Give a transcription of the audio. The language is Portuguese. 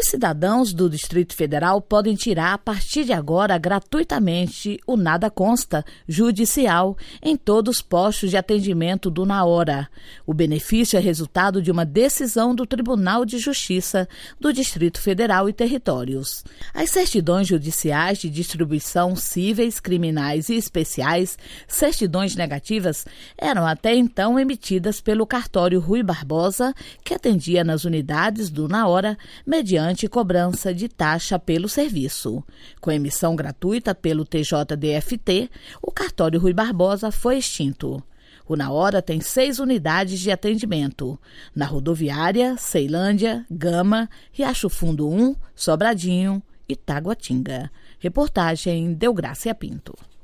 Os cidadãos do Distrito Federal podem tirar a partir de agora gratuitamente o Nada Consta judicial em todos os postos de atendimento do Na Hora. O benefício é resultado de uma decisão do Tribunal de Justiça do Distrito Federal e Territórios. As certidões judiciais de distribuição cíveis, criminais e especiais, certidões negativas, eram até então emitidas pelo cartório Rui Barbosa, que atendia nas unidades do Na Hora, mediante cobrança de taxa pelo serviço. Com emissão gratuita pelo TJDFT, o cartório Rui Barbosa foi extinto. O Na Hora tem 6 unidades de atendimento: na Rodoviária, Ceilândia, Gama, Riacho Fundo 1, Sobradinho e Taguatinga. Reportagem Delgrácia Pinto.